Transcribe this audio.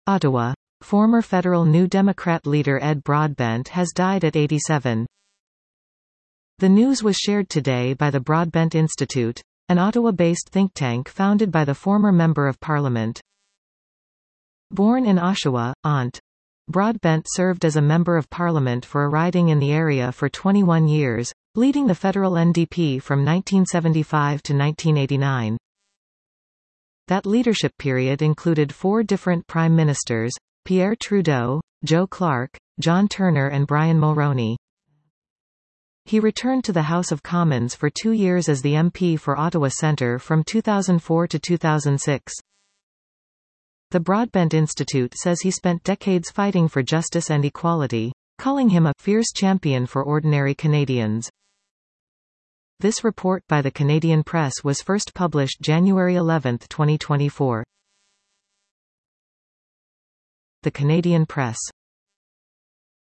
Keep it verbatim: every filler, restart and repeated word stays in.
Ottawa. Former federal New Democrat leader Ed Broadbent has died at eighty-seven. The news was shared today by the Broadbent Institute, an Ottawa-based think tank founded by the former Member of Parliament. Born in Oshawa, Ont. Broadbent served as a Member of Parliament for a riding in the area for twenty-one years, leading the federal N D P from nineteen seventy-five to nineteen eighty-nine. That leadership period included four different prime ministers: Pierre Trudeau, Joe Clark, John Turner and Brian Mulroney. He returned to the House of Commons for two years as the M P for Ottawa Centre from two thousand four to two thousand six. The Broadbent Institute says he spent decades fighting for justice and equality, calling him a fierce champion for ordinary Canadians. This report by the Canadian Press was first published January eleventh twenty twenty-four. The Canadian Press.